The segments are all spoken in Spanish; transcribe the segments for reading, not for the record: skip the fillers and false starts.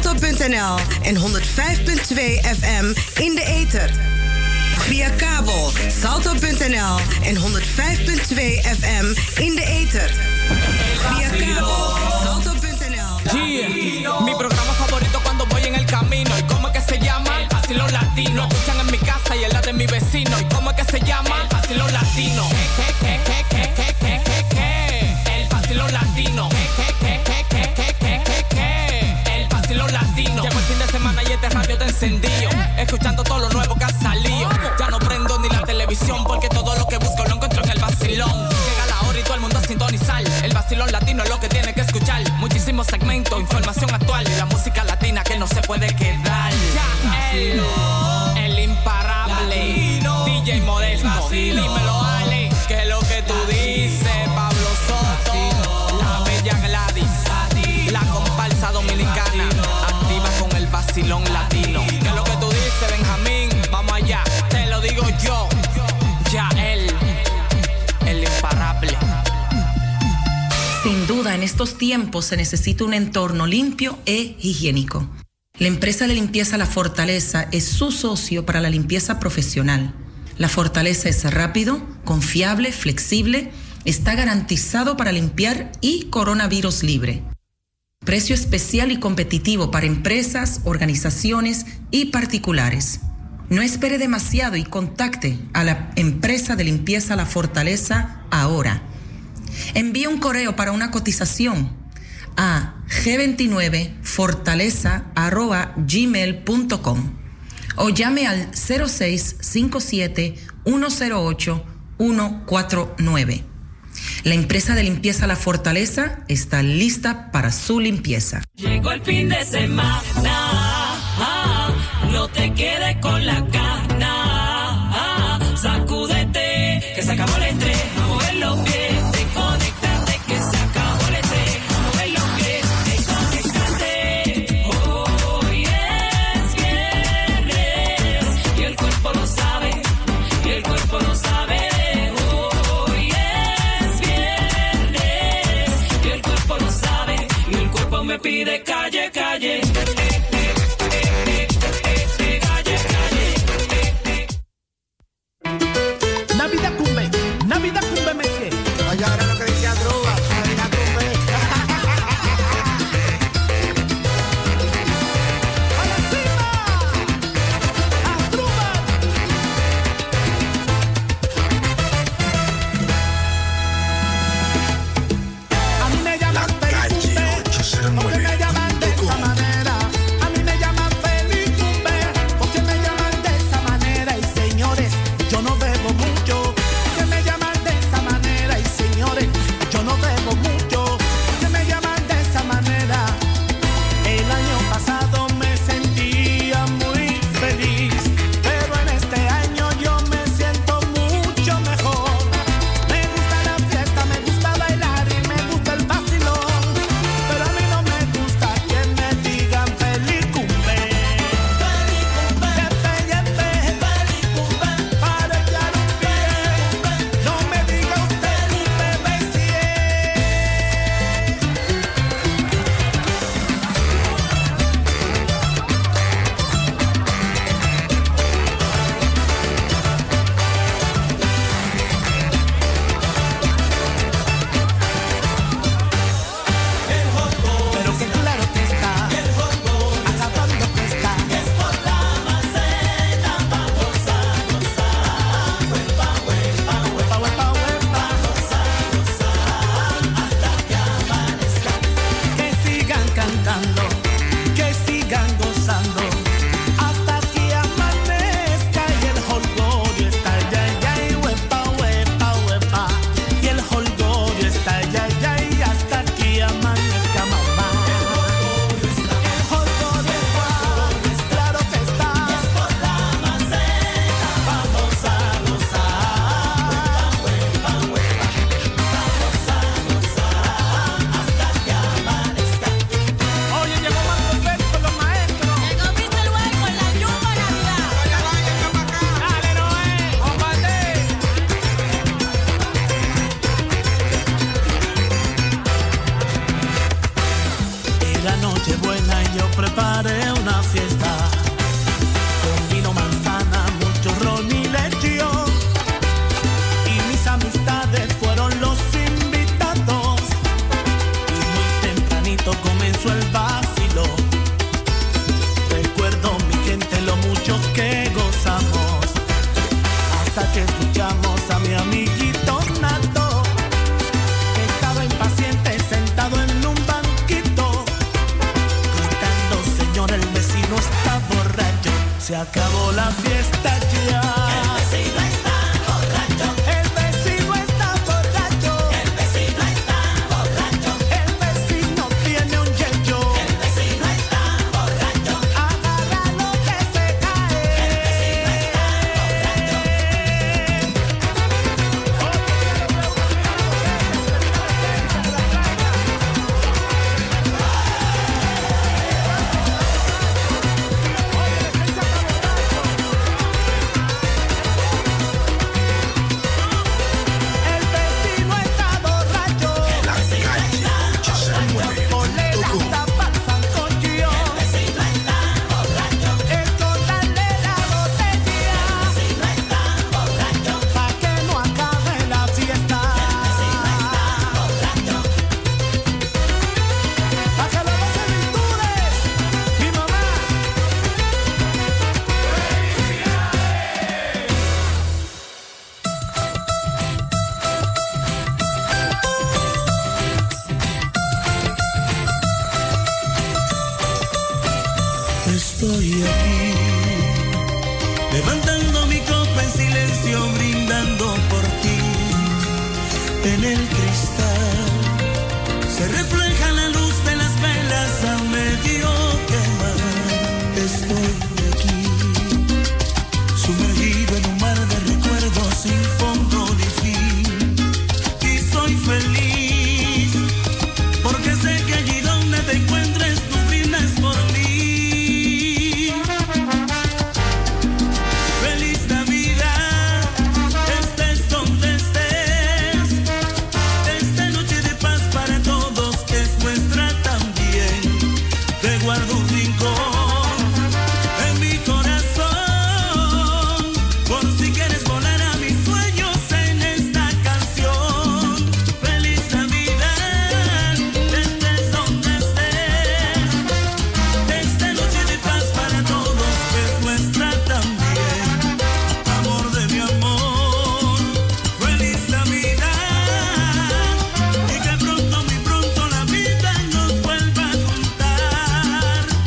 salto.nl en 105.2 FM in de ether. Via kabel salto.nl en 105.2 FM in de ether. Via kabel salto.nl. Yeah. Mi programa favorito cuando voy en el camino. ¿Y cómo es que se llama? El vacilón latino. Escuchan en mi casa y en la de mi vecino. ¿Y cómo es que se llama? El vacilón latino. El vacilón latino. El vacilón latino. Llevo el fin de semana y este radio te encendido, escuchando todo lo nuevo que ha salido. Ya no prendo ni la televisión porque todo lo que busco lo encuentro en el vacilón. Llega la hora y todo el mundo a sintonizar. El vacilón latino es lo que tiene que escuchar. Muchísimos segmentos, información actual y la música latina que no se puede quedar. El imparable DJ Modesto. Dímelo, Ale, que es lo que tú dices. Pablo Soto, la bella Gladys, la comparsa dominicana, activa con el vacilón latino. ¿Qué es lo que tú dices, Benjamín? Vamos allá, te lo digo yo. Ya el imparable. Sin duda, en estos tiempos se necesita un entorno limpio e higiénico. La empresa de limpieza La Fortaleza es su socio para la limpieza profesional. La Fortaleza es rápido, confiable, flexible, está garantizado para limpiar y coronavirus libre. Precio especial y competitivo para empresas, organizaciones y particulares. No espere demasiado y contacte a la empresa de limpieza La Fortaleza ahora. Envíe un correo para una cotización a g29fortaleza@gmail.com o llame al 0657-108-149. La empresa de limpieza La Fortaleza está lista para su limpieza. Llegó el fin de semana, no te quedes con la gana, sacúdete, que se acabó el estrés, a mover los pies, desconectate, que se acabó el estrés, a mover los pies, desconectate. Hoy es viernes y el cuerpo lo sabe, y el cuerpo lo sabe. Hoy es viernes y el cuerpo lo sabe, y el cuerpo me pide calle, calle. Navidad cumbe, Messi. Oye, ahora lo que dice Adruba, Navidad cumbe. ¡A la cima! ¡Adruba! A mí me llaman Pelicumbe, porque me llaman de esta manera. Nochebuena y yo preparé una fiesta con vino, manzana, mucho ron y lechón. Y mis amistades fueron los invitados. Y muy tempranito comenzó el vacilo. Recuerdo, mi gente, lo mucho que gozamos, hasta que escuchamos a mi amiguito Nato, que estaba impaciente sentado en un banquito, gritando: señor, el vecino está borracho, se acabó la fiesta ya. El vecino está borracho. El vecino está borracho. El vecino está borracho. El vecino tiene un yeyo. El vecino está borracho. Agarra lo que se cae. El vecino está borracho. El vecino está borracho. La cancha se mueve. Polera tapa el sancocho. El vecino está borracho. Escóndale la botella. El vecino está borracho. Pa' que no acabe la fiesta. El vecino está borracho. Pa' que lo gocen virtudes. Mi mamá. Estoy aquí, levantando mi copa en silencio, brindando por ti. En el cristal se refleja la luz de las velas a medio quemar. Estoy aquí, sumergido en un mar de recuerdos sin fondo ni fin. Y soy feliz, porque sé que allí donde te encuentres tú brindas por mí. Feliz Navidad, estés donde estés. Esta noche de paz para todos es nuestra también. Te guardo un rincón en mi corazón, por si quieres volar a mis sueños en esta canción. Feliz Navidad, estés donde estés. Esta noche de paz para todos es nuestra también. Amor de mi amor, feliz Navidad. Y que pronto, muy pronto la vida nos vuelva a juntar.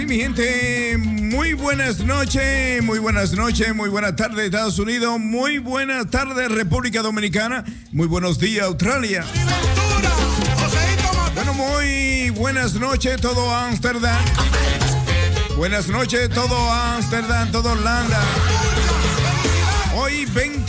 mi gente, muy buenas noches, muy buenas tardes Estados Unidos, muy buenas tardes República Dominicana, muy buenos días Australia. Bueno, muy buenas noches todo Ámsterdam, buenas noches todo Ámsterdam, todo Holanda. Hoy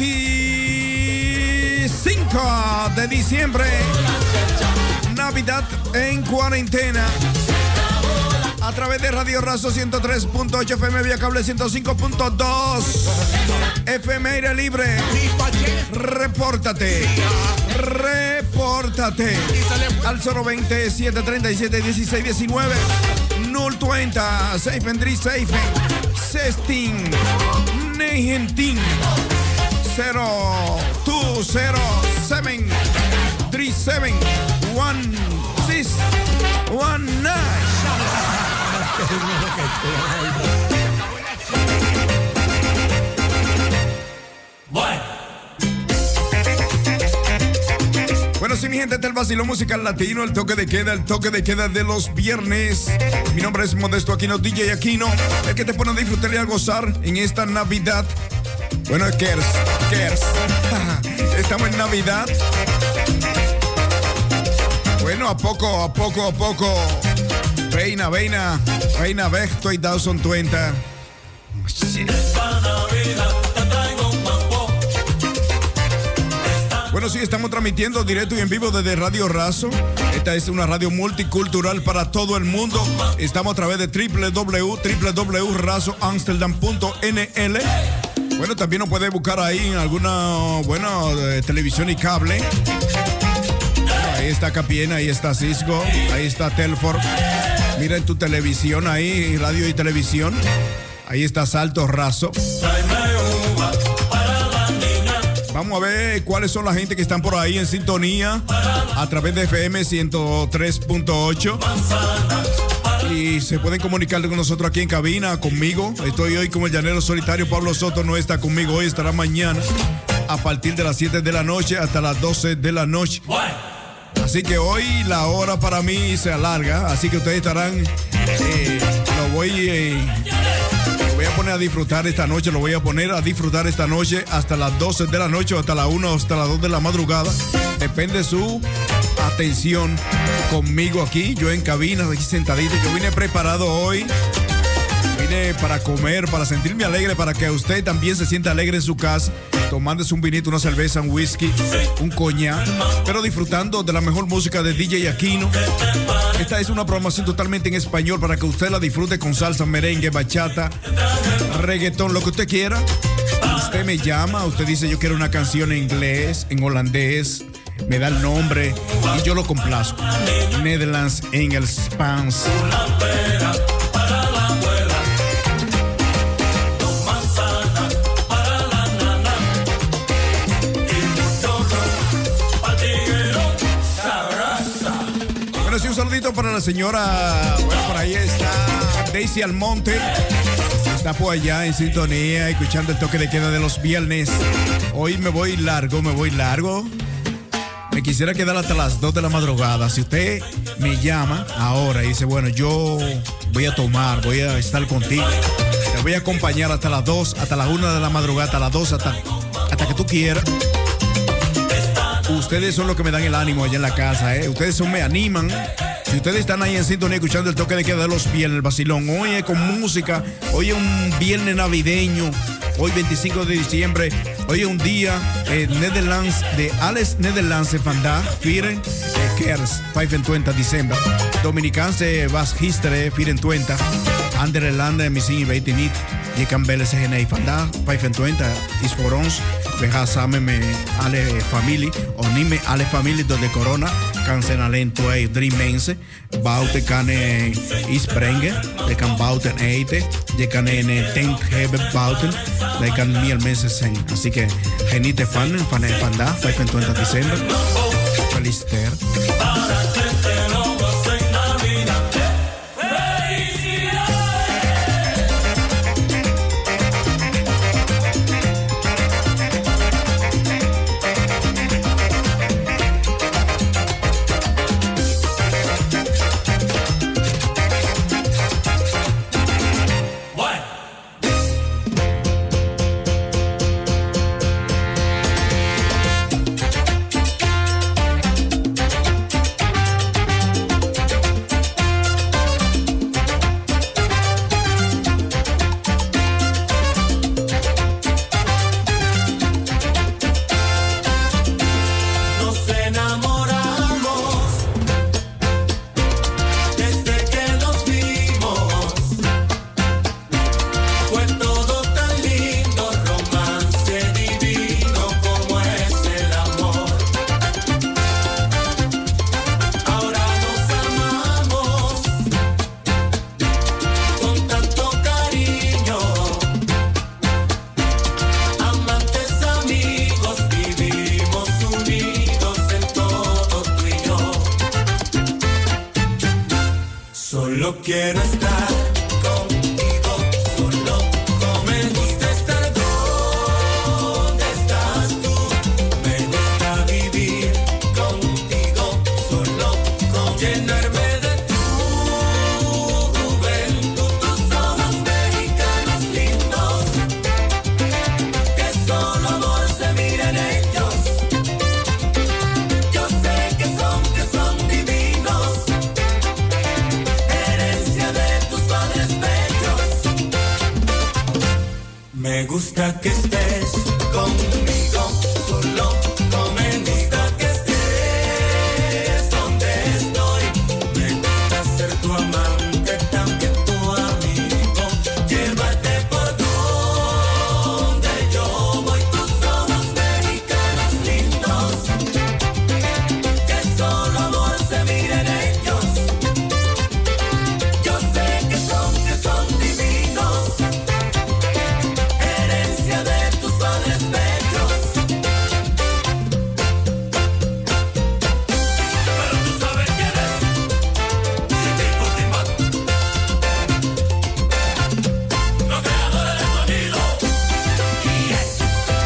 25 de diciembre, Navidad en cuarentena. A través de Radio Razo 103.8 FM vía cable 105.2 FM aire libre. Repórtate al 020 737 1619 020 737 16 19 0207 37 1619. Bueno, sí, mi gente, este es el vacilón musical latino, el toque de queda de los viernes. Mi nombre es Modesto Aquino, DJ Aquino, el que te pone a disfrutar y a gozar en esta Navidad. Bueno, Kers. Estamos en Navidad. Bueno, a poco. Reina, ve, estoy 2020. Bueno, sí, estamos transmitiendo directo y en vivo desde Radio Razo. Esta es una radio multicultural para todo el mundo. Estamos a través de www.razoamsterdam.nl. Bueno, también nos puede buscar ahí en alguna, televisión y cable. Ahí está KPN, ahí está Cisco, ahí está Telford. Mira en tu televisión ahí, radio y televisión. Ahí está Salto Razo. Vamos a ver cuáles son la gente que están por ahí en sintonía a través de FM 103.8. Y se pueden comunicar con nosotros aquí en cabina, conmigo. Estoy hoy como el llanero solitario. Pablo Soto no está conmigo hoy, estará mañana a partir de las 7 de la noche hasta las 12 de la noche. Así que hoy la hora para mí se alarga, así que ustedes estarán, lo voy a poner a disfrutar esta noche, hasta las 12 de la noche, hasta la 1, hasta las 2 de la madrugada. Depende su atención conmigo aquí, yo en cabina, aquí sentadito. Yo vine preparado hoy, vine para comer, para sentirme alegre, para que usted también se sienta alegre en su casa, tomándose un vinito, una cerveza, un whisky, un coñac, pero disfrutando de la mejor música de DJ Aquino. Esta es una programación totalmente en español para que usted la disfrute con salsa, merengue, bachata, reggaetón, lo que usted quiera. Usted me llama, usted dice yo quiero una canción en inglés, en holandés, me da el nombre y yo lo complazco. Netherlands, Engels, Spanish. Un saludito para la señora, bueno, por ahí está Daisy Almonte, está por allá en sintonía, escuchando el toque de queda de los viernes. Hoy me voy largo, me quisiera quedar hasta las 2 de la madrugada. Si usted me llama ahora y dice, bueno, yo voy a tomar, voy a estar contigo, te voy a acompañar hasta las 2, hasta las 1 de la madrugada, hasta las 2, hasta que tú quieras. Ustedes son los que me dan el ánimo allá en la casa, Ustedes me animan. Si ustedes están ahí en sintonía escuchando el toque de queda de los viernes, el vacilón, hoy es con música, hoy es un viernes navideño, hoy 25 de diciembre, hoy es un día Netherlands, de Alles Nederlandse vandaag vieren Kerst, 25 diciembre. Dominicaanse was gisteren 24, andere landen misschien weten niet. Je kan bellen zeggen nee, vandaag 25 is voor ons. We gaan samen met alle familie, of niet met alle familie door de corona. Kan zijn alleen 2, 3 mensen. Buiten kan iets brengen. Je kan buiten eten. Je kan een tent hebben buiten. Er kan meer mensen zijn. Así que genieten van vandaag, 25 december. Feliciteer. quiero estar contigo solo. Me gusta estar donde estás tú. Me gusta vivir contigo solo. Llenarme de tu juventud, tus ojos mexicanos lindos, que solo amor se mira en ellos. Yo sé que son divinos, herencia de tus padres bellos. Me gusta que estés conmigo solo. No me gusta que estés donde estoy. Me gusta ser tu amante, también tu amigo. Llévate por donde yo voy. Tus ojos mexicanos lindos, que solo amor se mira en ellos. Yo sé que son divinos, herencia de tus padres bellos. Pero tú sabes quién es, Chiquito Timba, los creadores del sonido. Yes.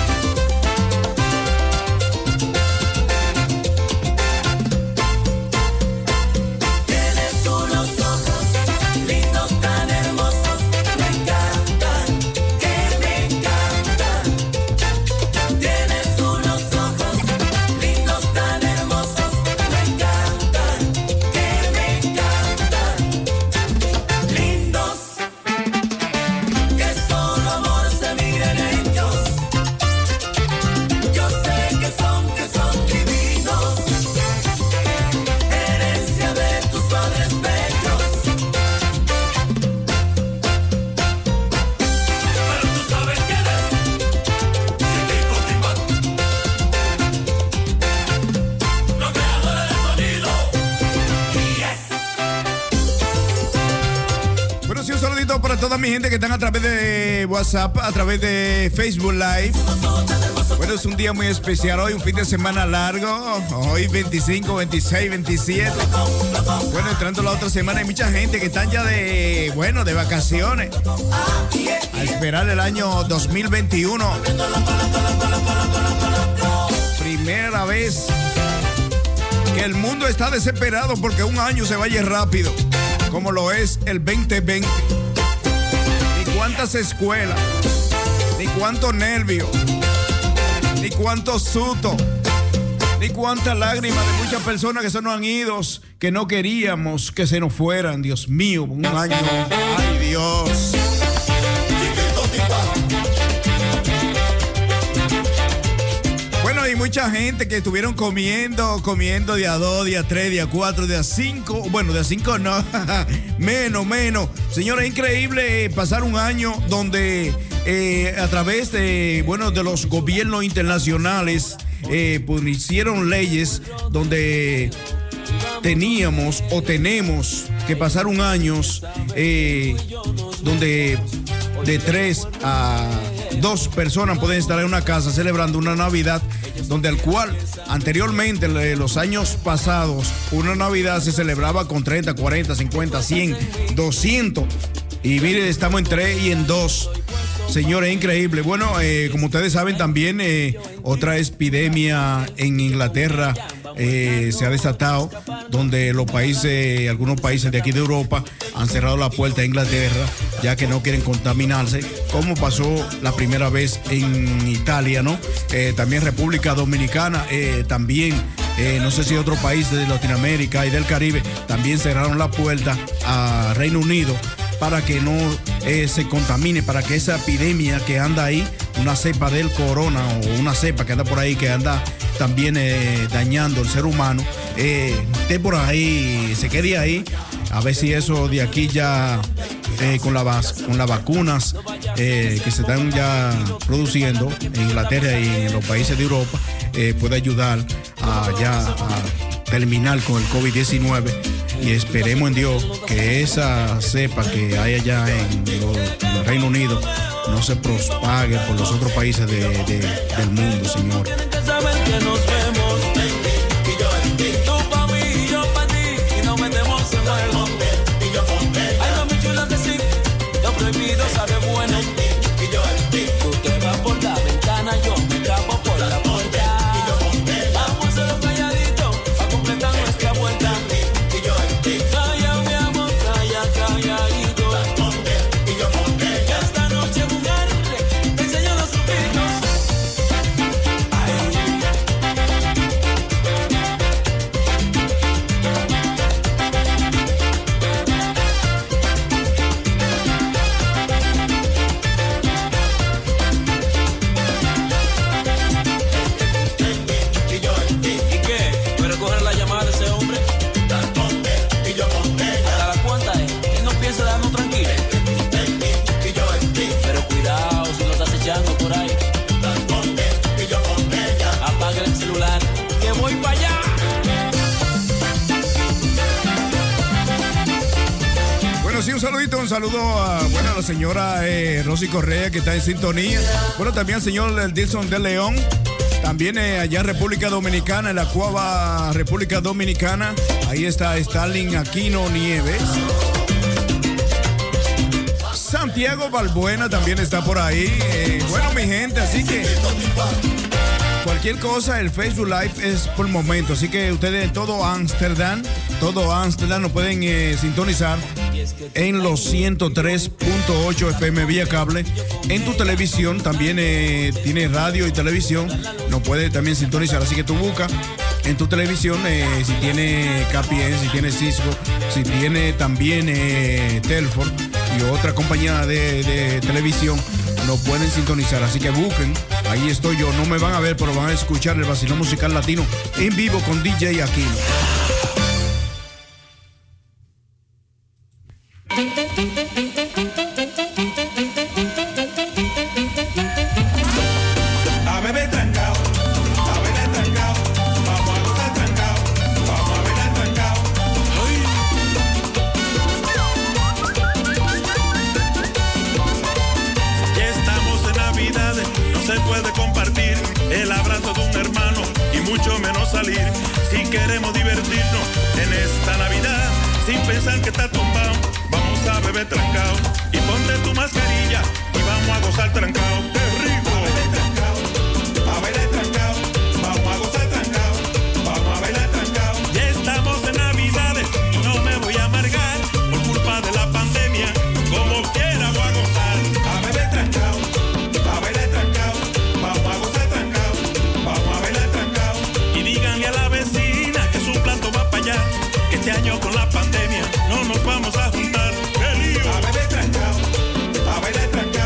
Tienes unos ojos lindos, tan hermosos, me encantan, que me encantan. Tienes unos ojos lindos, tan hermosos, me encantan, que me encantan. Lindos, que solo amor se mira en ellos. Yo sé que son divinos, herencia de tus padres bellos. Pero tú sabes quién es, Chiquito Timba, los creadores del sonido. Yes. Bueno, sí, un saludito para toda mi gente que están a través de WhatsApp, a través de Facebook Live. Bueno, es un día muy especial hoy, un fin de semana largo. Hoy 25, 26, 27. Bueno, entrando la otra semana hay mucha gente que están ya de vacaciones. A esperar el año 2021. Primera vez que el mundo está desesperado porque un año se vaya rápido, como lo es el 2020. Ni cuántas escuelas, ni cuántos nervios, ni cuántos sustos, ni cuántas lágrimas de muchas personas que se nos han ido, que no queríamos que se nos fueran. Dios mío, un año. Ay, Dios. Bueno, hay mucha gente que estuvieron comiendo día 2, día 3, día 4, día 5. Bueno, día 5 no, menos. Señores, es increíble pasar un año donde a través de los gobiernos internacionales pues hicieron leyes donde tenemos que pasar un año donde de 3 a 2 personas pueden estar en una casa celebrando una Navidad, donde al cual anteriormente, los años pasados, una Navidad se celebraba con 30, 40, 50, 100, 200. Y mire, estamos en 3 y en 2. Señores, increíble. Bueno, como ustedes saben también, otra epidemia en Inglaterra se ha desatado, donde algunos países de aquí de Europa han cerrado la puerta a Inglaterra, ya que no quieren contaminarse, como pasó la primera vez en Italia, ¿no? También República Dominicana, también, no sé si otro país de Latinoamérica y del Caribe, también cerraron la puerta a Reino Unido para que no se contamine, para que esa epidemia que anda ahí, una cepa del corona o una cepa que anda por ahí, que anda también dañando al ser humano, esté por ahí, se quede ahí. A ver si eso de aquí ya con las vacunas que se están ya produciendo en Inglaterra y en los países de Europa, puede ayudar a terminar con el COVID-19. Y esperemos en Dios que esa cepa que hay allá en el Reino Unido no se propague por los otros países del mundo, Señor. Tienen que saber que nos vemos. Y yo en ti, tú pa' mí y yo pa' ti. Y nos metemos en juego. Y yo con él. un saludo a la señora Rosy Correa, que está en sintonía. Bueno, también al señor Dilson de León. También allá en República Dominicana, en la Cuava, República Dominicana. Ahí está Stalin Aquino Nieves. Santiago Balbuena también está por ahí. Bueno, mi gente, así que cualquier cosa, el Facebook Live es por el momento. Así que ustedes en todo Ámsterdam nos pueden sintonizar en los 103.8 FM vía cable. En tu televisión también tiene radio y televisión, nos puede también sintonizar. Así que tú buscas en tu televisión si tiene KPN, si tiene Cisco, si tiene también Telford y otra compañía de televisión, nos pueden sintonizar. Así que busquen, ahí estoy yo. No me van a ver, pero van a escuchar el vacilón musical latino en vivo con DJ Aquino. Con la pandemia no nos vamos a juntar. ¡Qué lío! A beber trancao, a bailar trancao.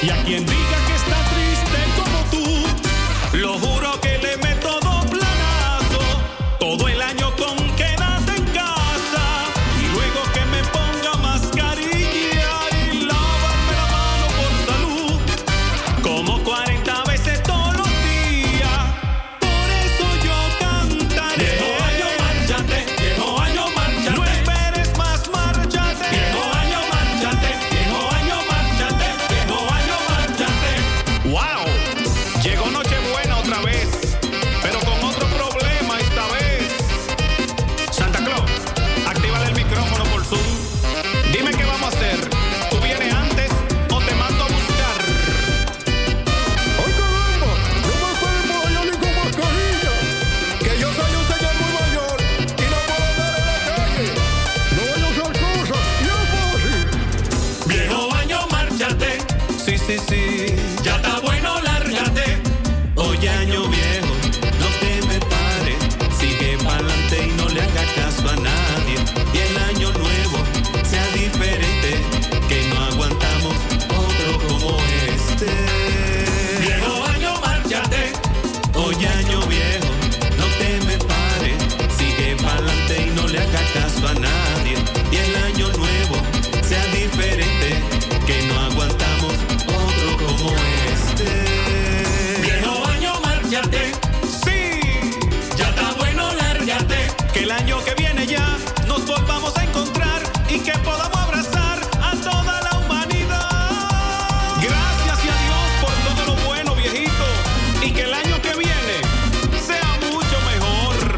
Y a quien diga que está triste como tú, lo juro que le meto dos planazos. Todo el año con quédate en casa y luego que me ponga mascarilla y lavarme la mano por salud, como 40 veces todos los días. Por eso yo cantaré. Viejo año, márchate, viejo año, márchate. No esperes más, márchate. Viejo año, márchate, viejo año, márchate, viejo año, márchate. ¡Wow! Llegó Nochebuena otra vez, pero con otro problema esta vez. Santa Claus, activa el micrófono por Zoom. Dime qué vamos a hacer. ¿Tú vienes antes o te mando a buscar? ¡Ay, caramba! No me pueden mojar ni con mascarilla. Que yo soy un señor muy mayor y no puedo andar en la calle. No voy a usar cosas y es fácil. Viejo año, márchate. Sí, sí, sí. Ya está bueno, lárgate. Oye, año viejo, no te me pares. Sigue pa'lante y no le hagas caso a nadie. Y el año nuevo sea diferente, que no aguantamos otro como este. Viejo año, márchate. Oye, año viejo, no te me pares. Sigue pa'lante y no le hagas caso a nadie. Y el año nuevo sea diferente, que no aguantamos otro como este. Viejo año, márchate. Sí, ya está bueno, lárgate. Que el año que viene ya nos volvamos a encontrar y que podamos abrazar a toda la humanidad. Gracias y a Dios por todo lo bueno, viejito. Y que el año que viene sea mucho mejor.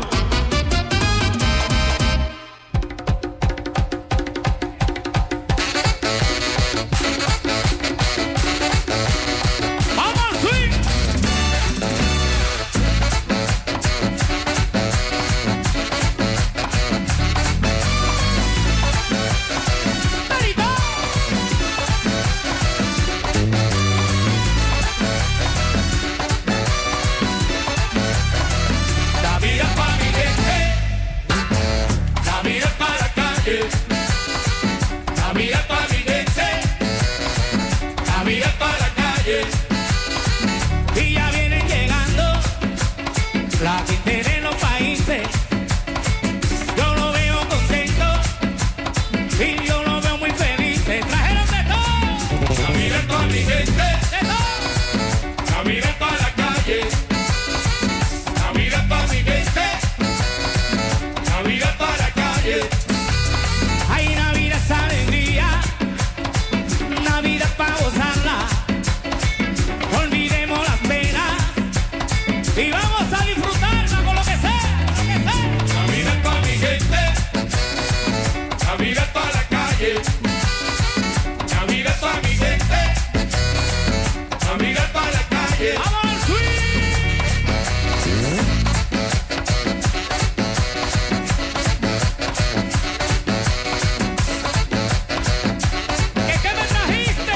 ¡Vamos, sí! Navidad para mi gente, Navidad para la calle, Navidad para mi gente, Navidad para la calle. Y ya vienen llegando la gente de los países. Yo lo veo contento y yo lo veo muy feliz. Trajeron de todo. Navidad para mi gente, de todo. Navidad para la calle. Navidad para mi gente, Navidad para la calle. Hay Navidad es alegría, Navidad para gozarla. Olvidemos las penas y vamos a disfrutarla con lo que sea, lo que sea. Navidad para mi gente, Navidad para la calle. Navidad para mi gente, Navidad para la calle. ¡Vamos al swing! ¿Qué me trajiste?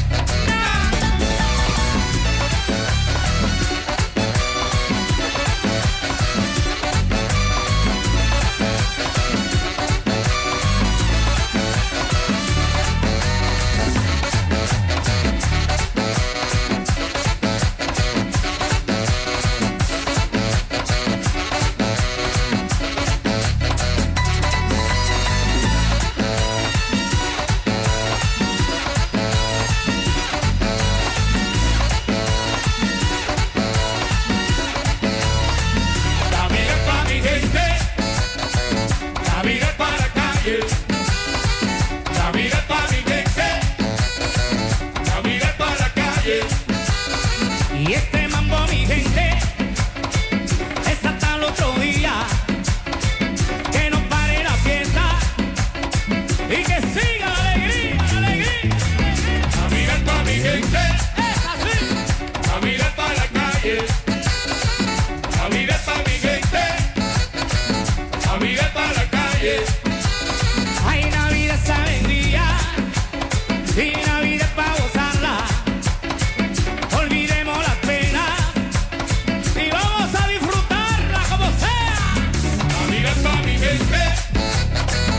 Navidad para mi gente, Navidad para la calle. Navidad para mi gente, Navidad para la calle. Y este mambo, mi gente, es hasta el otro día. Que no pare la fiesta y que siga la alegría, la alegría. Navidad para mi gente, es así. Navidad para la calle. Navidad para mi gente, Navidad para la calle. Hay Navidad es alegría y Navidad para gozarla. Olvidemos las penas y vamos a disfrutarla como sea. Navidad para mi gente,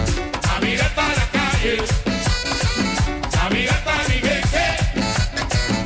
Navidad para la calle. Navidad para mi gente,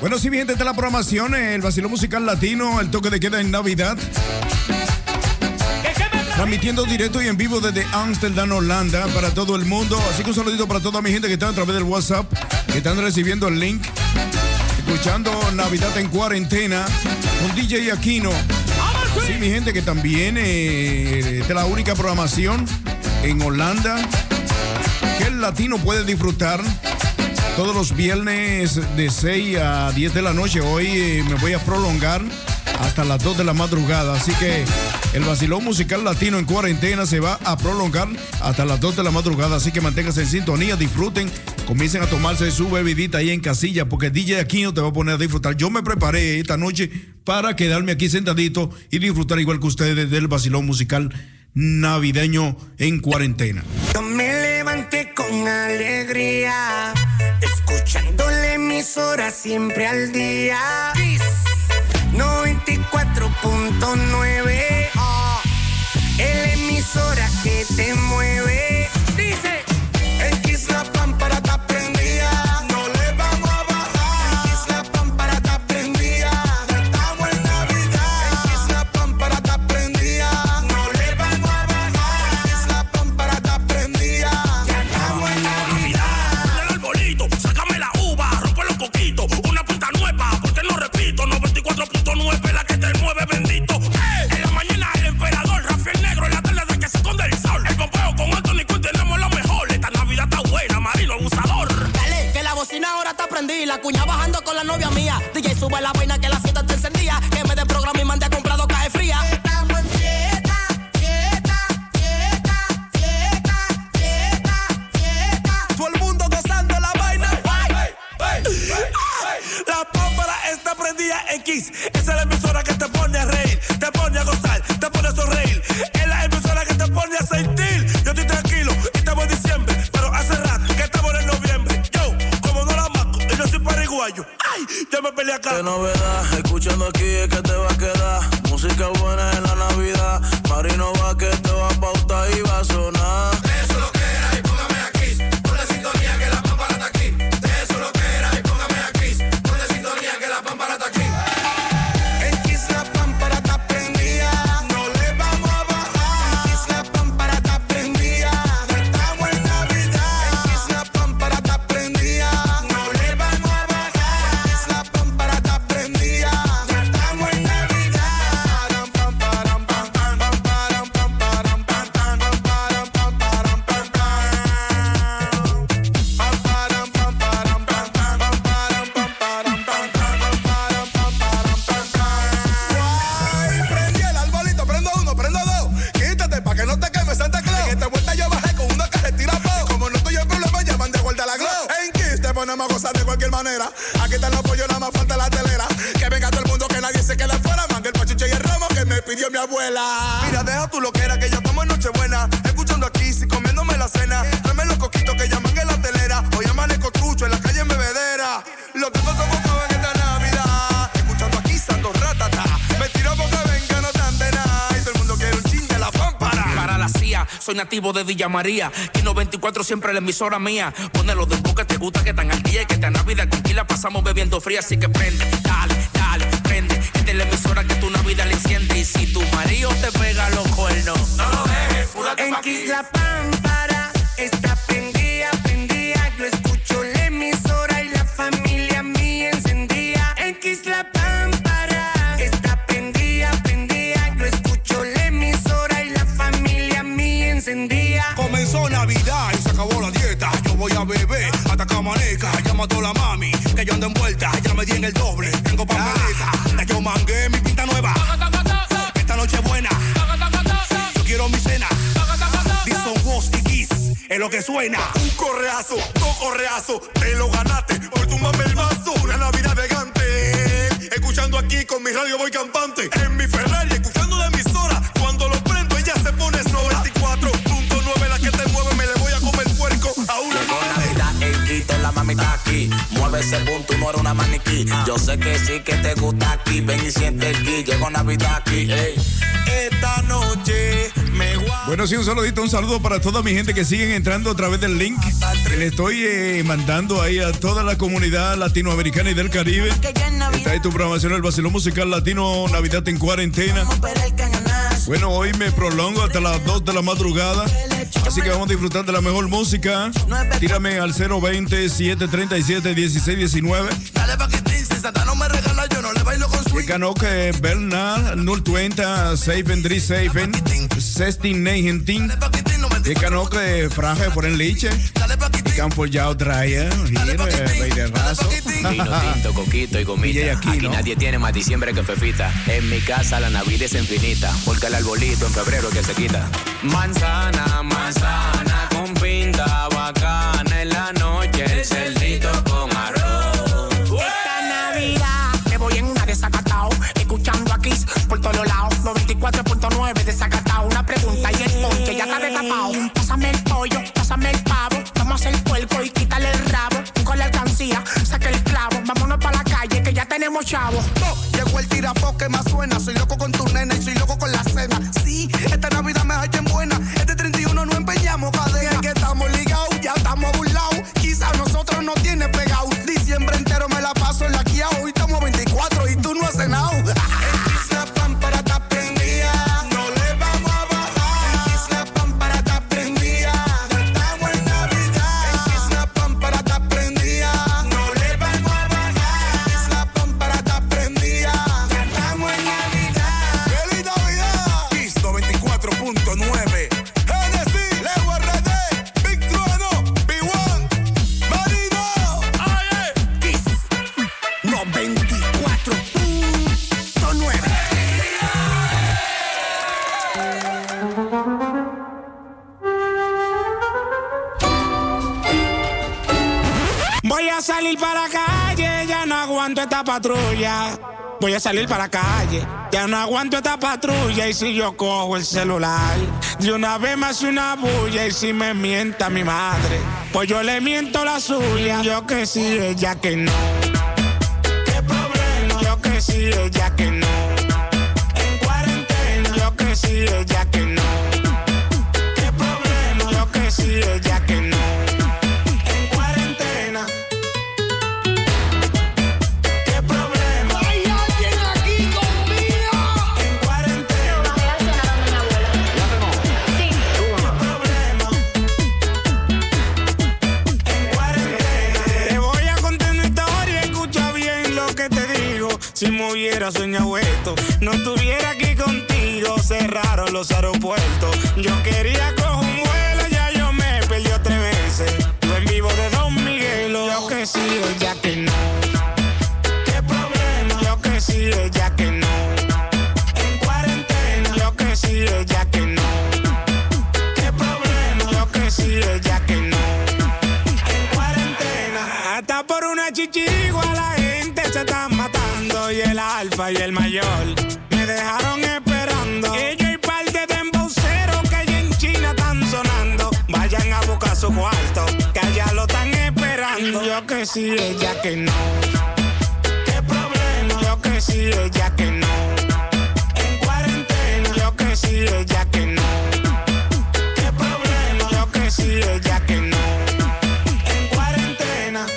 Bueno, sí, mi gente, esta es la programación, el vacilón musical latino, el toque de queda en Navidad. Transmitiendo directo y en vivo desde Ámsterdam, Holanda, para todo el mundo. Así que un saludito para toda mi gente que está a través del WhatsApp, que están recibiendo el link. Escuchando Navidad en Cuarentena con DJ Aquino. Sí, mi gente, que también es la única programación en Holanda que el latino puede disfrutar todos los viernes de 6 a 10 de la noche. Hoy me voy a prolongar hasta las 2 de la madrugada. Así que el vacilón musical latino en Cuarentena se va a prolongar hasta las 2 de la madrugada. Así que manténganse en sintonía, disfruten, comiencen a tomarse su bebidita ahí en casilla, porque DJ Aquino te va a poner a disfrutar. Yo me preparé esta noche para quedarme aquí sentadito y disfrutar igual que ustedes del vacilón musical navideño en Cuarentena. Yo me levanté con alegría, escuchando la emisora siempre al día. 94.9, la emisora que te mueve. Dice, X la pámpara está prendida, no le vamos a bajar. X la pámpara está prendida, ya estamos en Navidad. X la pámpara está prendida, no le vamos a bajar. X la pámpara está prendida, ya estamos en Navidad. El arbolito, sácame la uva, rompe los coquitos, una punta nueva, porque no repito, 94.9 la que te mueve, bendito. En la mañana el emperador, Rafael Negro, en la tarde de que se esconde el sol. El pompeo con Anthony Quinn tenemos lo mejor. Esta Navidad está buena, Marino abusador. Dale, que la bocina ahora está prendida, la cuña bajando con la novia mía. DJ sube la vaina que la fiesta está encendida, que me dé programa y mande a comprado cae fría. Estamos en fiesta, fiesta, fiesta, fiesta, fiesta, fiesta. Todo el mundo gozando la vaina. La pámpara está prendida en Kiss. Esa es la emisora que te pone a reír, te pone a gozar, te pone a sonreír. Es la emisora que te pone a sentir. Yo estoy tranquilo y estamos en diciembre, pero hace rato que estamos en noviembre. Yo, como no la mato, y yo soy pariguayo. Ay, ya me peleé acá. Qué novedad, escuchando aquí es que te va a quedar. Música buena en la Navidad. Marino va que te va a pautar y va a sonar. Eso lo que era y póngame aquí. Ponle sintonía que la pámpara está aquí. Eso lo que era y póngame aquí. Ponle sintonía que la pámpara está aquí. X la pámpara está prendida, no le vamos a bajar. X la pámpara está prendida, ya estamos en Navidad. X la pámpara está prendida, no le vamos a bajar. X la pámpara está prendida, ya estamos en Navidad. Prendí el arbolito, prendo uno, prendo dos. Quítate pa' que no te queme Santa Claus. En esta vuelta yo bajé con una carretera po. Como no estoy en problema, llaman de vuelta la glow. En Kiss te ponemos a gozar de cualquier manera. Aquí están los pollos, nada más falta la telera. Que venga todo el mundo, que nadie se quede fuera. Mande el pachuche y el ramo que me pidió mi abuela. Mira, deja tu loquera que ya estamos en Nochebuena. Escuchando aquí, y comiéndome la cena. Tráeme los coquitos que llaman en la telera. Hoy amanezco trucho en la calle en bebedera. Los que no somos jóvenes en esta Navidad. Escuchando aquí, Santo Ratata. Me tiro porque venga, no tan de nada. Y todo el mundo quiere un chin de la pámpara. Para la CIA, soy nativo de Villa María. Y 94 siempre la emisora mía. Ponelo de boca, te gusta que tan al día. Y que esta Navidad tranquila pasamos bebiendo fría. Así que prende, dale, dale, prende. Esta es la emisora que tu Navidad le enciende. Y si tu marido te pega los cuernos, no lo dejes, fúdate pa' aquí. X la pámpara está prendida, prendida. Yo escucho la emisora y la familia mía encendida. X la pámpara está prendida, prendida. Yo escucho la emisora y la familia mía encendida. Comenzó Navidad y se acabó la dieta. Yo voy a beber hasta que amanezca. Llama a toda la mami que yo ando envuelta. Ya me di en el doble, tengo papeleta. Ya yo mangué mi pinta nueva. Esta noche buena, yo quiero mi cena. This son Woz y Kiss, es lo que suena. Un correazo, dos correazos. Te lo ganaste por tu mame el vaso. Una Navidad elegante. Escuchando aquí con mi radio voy campante. En mi Ferrari, escuchando la emisora. Cuando lo prendo ella se pone sola. 24.9 la que te mueve. Me le voy a comer puerco a una Navidad en Quito, la mami está aquí. Mueve ese boom, tú no eres una maniquí. Yo sé que sí que te gusta aquí. Ven y siente aquí, llegó Navidad aquí. Ey. Esta noche me guardo. Bueno, sí, un saludo para toda mi gente que siguen entrando a través del link que le estoy mandando ahí a toda la comunidad latinoamericana y del Caribe. Está ahí tu programación, el vacilón musical latino, Navidad en cuarentena. Bueno, hoy me prolongo hasta las 2 de la madrugada, así que vamos a disfrutar de la mejor música. Tírame al 020-737-1619. Dale pa' que si Santa no me regala, yo no le bailo con swing. Ik kan ook Bernal 020 737 1619. Ik kan ook vragen voor een liedje. Ik kan voor jou draaien hier bij de razo. Vino tinto, coquito y gomita. Aquí nadie tiene más diciembre que Fefita. En mi casa la Navidad es infinita, porque el arbolito en febrero que se quita. Manzana, manzana con pinta bacana, en la noche el cerdito con arroz. Esta Navidad me voy en una desacatao, escuchando aquí por todos lados, 94.9 desacatao. Una pregunta y el ponche ya está destapado. Pásame el pollo, pásame el pavo, vamos a hacer puerco y quítale el rabo. Con la alcancía, saca el clavo, vámonos para la calle que ya tenemos chavos. Llegó el tirapo que más suena, soy loco con tu nena y soy loco con la cena. Sí, esta Navidad me hallen buena, este 31 no empeñamos cadena. Es que estamos ligados, ya estamos burlados, quizás nosotros no tiene pegado. Diciembre entero me la paso en la Kia, hoy estamos 24 y tú no has cenado. La pámpara está prendida, no le vamos a bajar. La pámpara está prendida, ya estamos en Navidad. La pámpara está prendida, no le vamos a bajar. La pámpara está prendida, ya estamos en Navidad. ¡Feliz Navidad! Kiss 94.9. Genesis, Leo RD, Big Trueno, B1, Marino. Kiss 94.9. Voy a salir para la calle, ya no aguanto esta patrulla. Voy a salir para la calle, ya no aguanto esta patrulla. Y si yo cojo el celular, de una vez me hace una bulla. Y si me mienta mi madre, pues yo le miento la suya. Yo que sí, ella que no. ¿Qué problema? Yo que sí, ella que no. En cuarentena, yo que sí, ella que no. ¿Qué problema? Yo que sí, ella que no. En cuarentena. ¿Qué problema? ¿Hay alguien aquí conmigo? En cuarentena. Sí. ¿Qué problema? En cuarentena. Te voy a contar una historia, escucha bien lo que te digo. Si me hubiera soñado esto, no estuviera aquí contigo. Cerraron los aeropuertos. Yo quería coger un vuelo, ya yo me perdí 3 veces. Lo en vivo de Don Miguelo. Yo que sí, ella que no. ¿Qué problema? Yo que sí, ella que no. En cuarentena. Yo que sí, ella que no. ¿Qué problema? Yo que sí, ella que no. En cuarentena. Hasta por una chichigua la gente se está matando. Y el alfa y el mayor me dejaron esperando. Ellos y parte de embauceros que allá en China están sonando. Vayan a buscar su cuarto, que allá lo están esperando. Yo que sí, ella que no. ¿Qué problema? Yo que sí, ella que no. En cuarentena. Yo que sí, ella que no. ¿Qué problema? Yo que sí, ella que no. En cuarentena.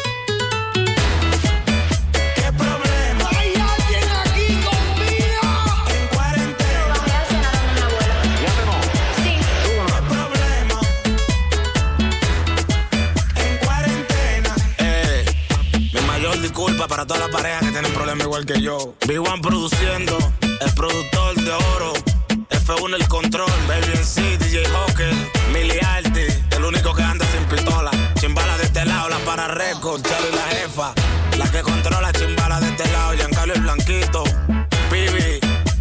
¿Qué problema? ¿Hay alguien aquí conmigo? En cuarentena. Sí. ¿Qué problema? En cuarentena. Mi mayor disculpa para todas las parejas que tienen problemas igual que yo. B1 produciendo, el productor de oro. F1 el control, Baby MC, DJ Hawker, Mili Arti, el único que anda sin pistola. Chimbala de este lado, la para récord, Chalo y la jefa. La que controla chimbala de este lado, Giancarlo el Blanquito, Pibi.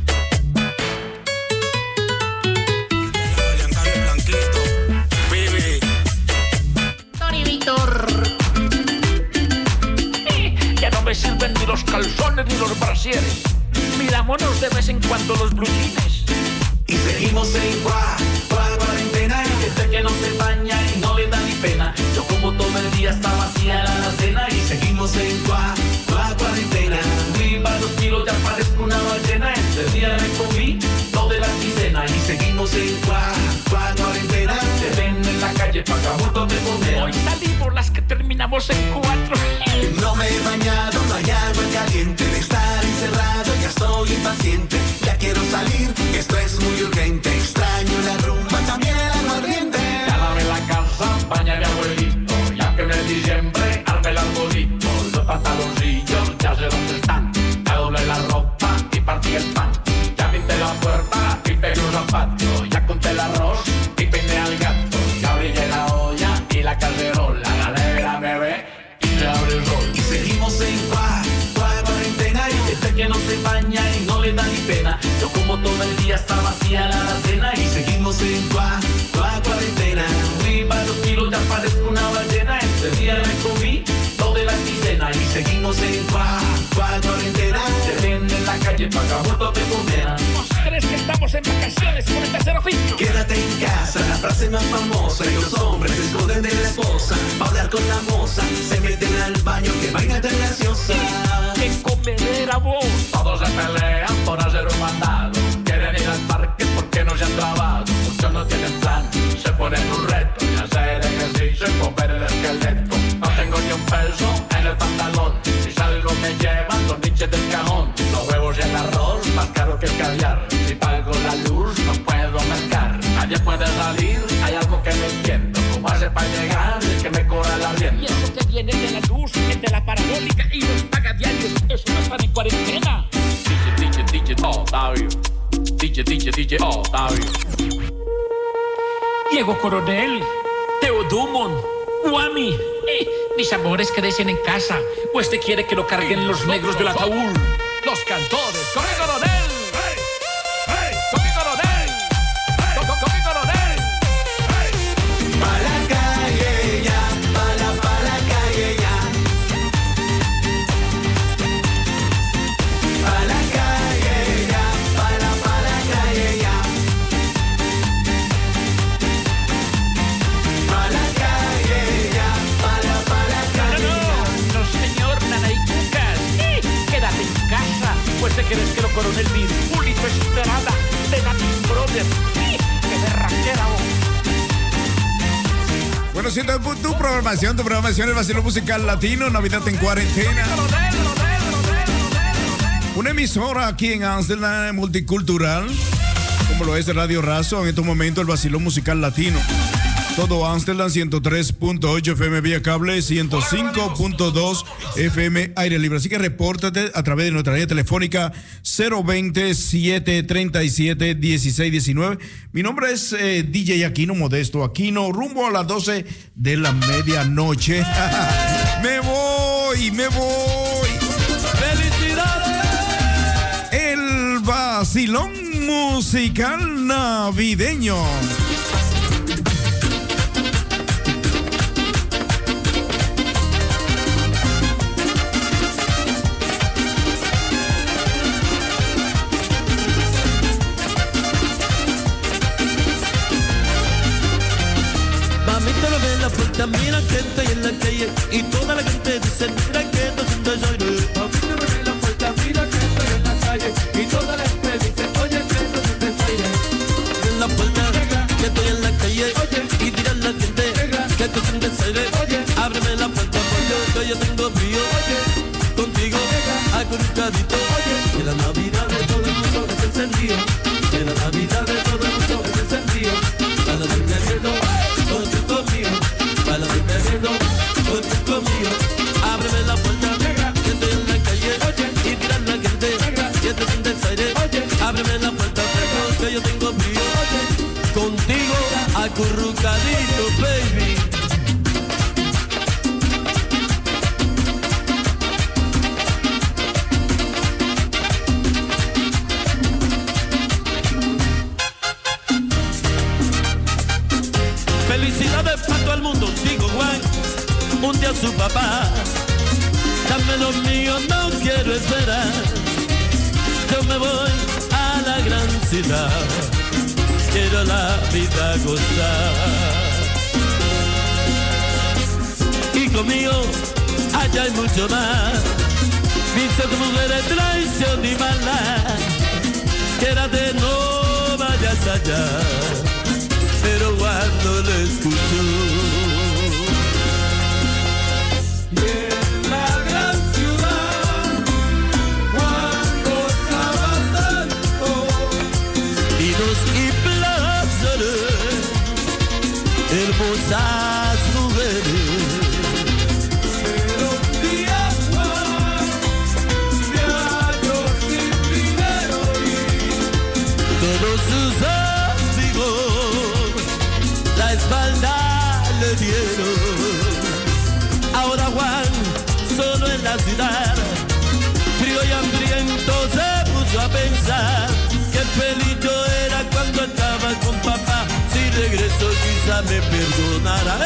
Giancarlo el Blanquito, Pibi. Tony Víctor. Ya no me sirven ni los calzones ni los brasieres. Mirámonos de vez en cuando los blue jeans. Y seguimos en cuarentena. Y gente que no se baña y no le da ni pena. Yo como todo el día está vacía la alacena. Y seguimos en cuarentena. Fui para 2 kilos, ya parezco una ballena. Ese día me comí todo de la quincena. Y seguimos en cuarentena. vagabundo te pondera. Hoy salimos las que terminamos en 4. No me he bañado, no hay agua caliente. De estar encerrado ya estoy impaciente. Ya quiero salir, esto es muy urgente. Extraño la rumba, también el aguardiente. Ya lavé la casa, baña a mi abuelito. Ya que en el diciembre arme el arbolito. Los pantaloncillos ya sé dónde están. Ya doblé la ropa y partí el pan. Ya pinté la puerta y pegué un zapato. Ya conté el arroz y peiné al gato. Ya brillé la olla y la calderola. La negra me ve y se abre el sol. Y seguimos en cuarentena. Y este que no se baña y no le da ni pena. Yo como todo el día está vacía la alacena. Y seguimos en cuarentena. Fui para 2 kilos, ya parezco una ballena. Este día me comí todo de la quincena. Y seguimos en cuarentena. Se vende en la calle, vagabundo te condena. ¿Crees que estamos en vacaciones con el tercer oficio? Quédate en casa, la frase más famosa. Y los hombres se esconden de la esposa. Pa' hablar con la moza, se meten al baño, que vaina tan graciosa. ¡Qué comedera vos! Todos se pelean por hacer un mandado. Quieren ir al parque porque no se han trabado. Muchos no tienen plan, se ponen un reto. Y hacer ejercicio y mover el esqueleto. No tengo ni un peso en el pantalón. Si salgo me llevan los niches del cajón. Los huevos y el arroz, más caro que el caviar. Si pago la luz, no puedo marcar. Nadie puede salir, hay algo que no entiendo. ¿Cómo hace para llegar el que me cobra la rienda? Y eso que viene de la luz, es de la parabólica y los paga diarios. Eso no están en cuarentena. DJ Otavio. DJ Otavio. Diego Coronel. Teo Dumont. Guami. Mis amores, quédense en casa. O este quiere que lo carguen los negros del ataúd. Los cantores. ¡Coque Coronel! ¡Coque Coronel! ¡Coque Coronel! Pa' la calle ya, pa' la calle ya. Pa' la calle ya, pa' la calle ya. Pa' la calle ya, pa' la calle ya. No, señor, nada y cucas. Quédate en casa. Pues te quieres que lo coronel Virgulito Estrada de Latin Brothers. ¡Qué berraquera vos! Bueno, siendo tu programación el vacilo musical latino, Navidad en cuarentena. Una emisora aquí en Amsterdam multicultural, como lo es de Radio Razo, en estos momentos el vacilón musical latino. Todo Amsterdam, 103.8 FM vía cable, 105.2 FM aire libre. Así que repórtate a través de nuestra línea telefónica 020-737-1619. Mi nombre es DJ Aquino, Modesto Aquino, rumbo a las 12 de la medianoche. Me voy. ¡Felicidades! El vacilón musical navideño. Mira que estoy en la calle y toda la gente dice mira que estoy haciendo aire. Abre la puerta, mira que estoy en la calle y toda la gente dice oye que estoy haciendo aire. En la puerta que estoy en la calle y dirá la gente que estoy haciendo aire. Ábreme la puerta porque yo tengo frío. Contigo acurrucadito. Que la Navidad de todo el mundo es encendido. Que la Navidad de todo el mundo es encendido. Para la gente contigo mío. Para la gente contigo mío. Ábreme la puerta que estoy en la calle y dirá la gente que te sientes aire. Ábreme la puerta que yo tengo frío. Contigo acurrucadito, baby. Felicidades para todo el mundo, digo Juan, un día su papá. Dame lo mío, no quiero esperar. Yo me voy a la gran ciudad, quiero la vida gozar. Y conmigo allá hay mucho más. Visto tu mujer es traición y maldad. Quédate, no vayas allá. Pero cuando lo escucho esas mujeres. Pero un día Juan me halló sin dinero y todos sus amigos la espalda le dieron. Ahora Juan, solo en la ciudad, frío y hambriento, se puso a pensar qué feliz yo era cuando estaba con papá. Si regreso quizá me perdonara.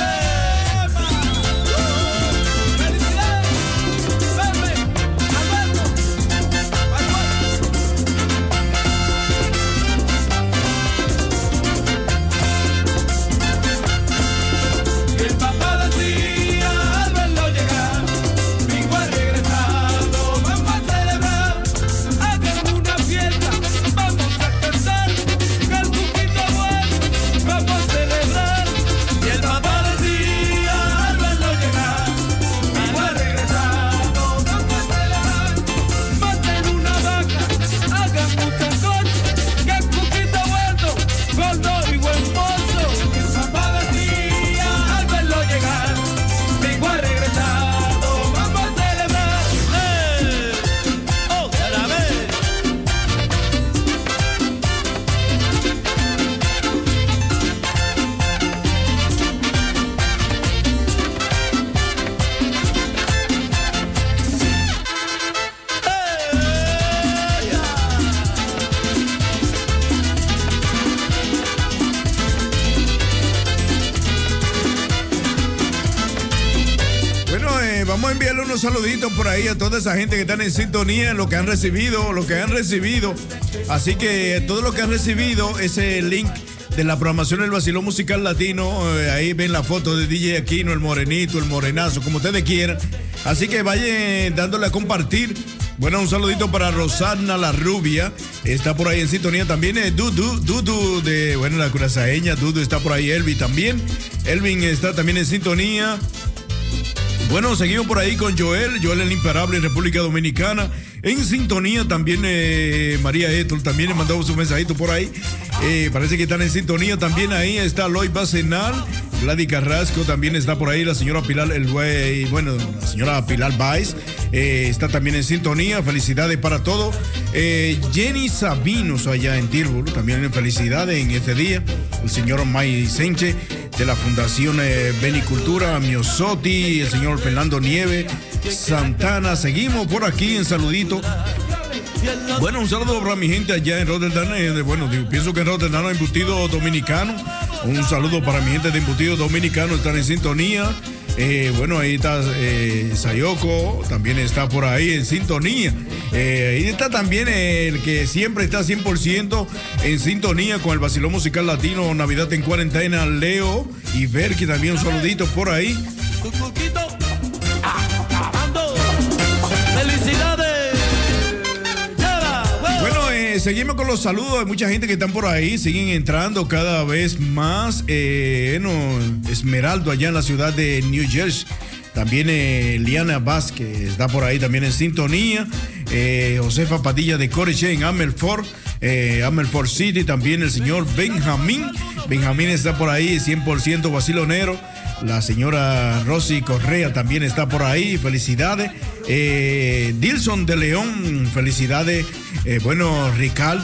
el papá decía al verlo llegar, mi hijo ha regresado, vamos a celebrar, hagan una fiesta, vamos a cantar, que el Cuquito vuelve, vamos a celebrar. Y el papá decía al verlo llegar, mi hijo ha regresado, vamos a celebrar, maten una vaca, hagan muchas cosas, que el Cuquito vuelve, gordo y buen mozo. Y el papá decía al verlo llegar, mi hijo ha regresado, vamos a celebrar. ¡Otra vez! Bueno, vamos a enviarle unos saluditos por ahí a toda esa gente que están en sintonía, lo que han recibido. Así que todo lo que han recibido, ese link de la programación del Vacilón Musical Latino, ahí ven la foto de DJ Aquino, el morenito, el morenazo, como ustedes quieran. Así que vayan dándole a compartir. Bueno, un saludito para Rosana la Rubia, está por ahí en sintonía también. Dudu de, bueno, la curazaeña, Dudu está por ahí, Elvin también. Elvin está también en sintonía. Bueno, seguimos por ahí con Joel el Imparable en República Dominicana. En sintonía también María Etul, también le mandó su mensajito por ahí. Parece que están en sintonía también. Ahí está Loy Bacenal, Gladys Carrasco también está por ahí. La señora Pilar, la señora Pilar Baez está también en sintonía. Felicidades para todos. Jenny Sabinos allá en Tilburg, también felicidades en este día. El señor May Senche de la Fundación Benicultura, Miosotti, el señor Fernando Nieve, Santana. Seguimos por aquí en saludito. Bueno, un saludo para mi gente allá en Rotterdam. Pienso que en Rotterdam hay embutido dominicano. Un saludo para mi gente de embutido dominicano, están en sintonía. Bueno, ahí está Sayoko, también está por ahí en sintonía. Ahí está también el que siempre está 100% en sintonía con el Vacilón Musical Latino, Navidad en Cuarentena, Leo y Berky, también un saludito por ahí. ¡Felicidades! Bueno, seguimos con los saludos de mucha gente que están por ahí, siguen entrando cada vez más. Esmeraldo allá en la ciudad de New Jersey. También Liana Vázquez está por ahí también en sintonía. Josefa Padilla de Coreche en Amelford City. También el señor Benjamín está por ahí, 100% vacilonero. La señora Rosy Correa también está por ahí, felicidades. Dilson de León, felicidades. Ricardo